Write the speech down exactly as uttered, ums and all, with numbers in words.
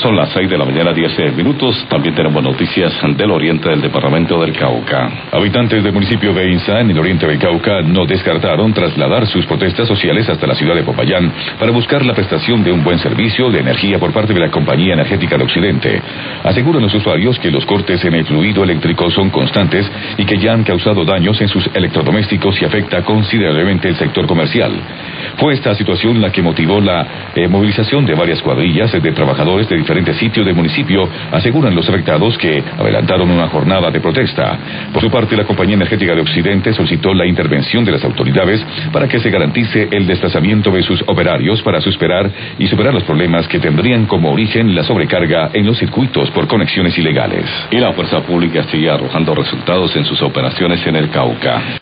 Son las seis de la mañana, diez minutos. También tenemos noticias del oriente del departamento del Cauca. Habitantes del municipio de Insa, en el oriente del Cauca, no descartaron trasladar sus protestas sociales hasta la ciudad de Popayán para buscar la prestación de un buen servicio de energía por parte de la Compañía Energética de Occidente. Aseguran los usuarios que los cortes en el fluido eléctrico son constantes y que ya han causado daños en sus electrodomésticos y afecta considerablemente el sector comercial. Fue esta situación la que motivó la eh, movilización de varias cuadrillas de trabajadores de diferentes sitios del municipio, aseguran los afectados, que adelantaron una jornada de protesta. Por su parte, la Compañía Energética de Occidente solicitó la intervención de las autoridades para que se garantice el desplazamiento de sus operarios para superar y superar los problemas que tendrían como origen la sobrecarga en los circuitos por conexiones ilegales. Y la fuerza pública sigue arrojando resultados en sus operaciones en el Cauca.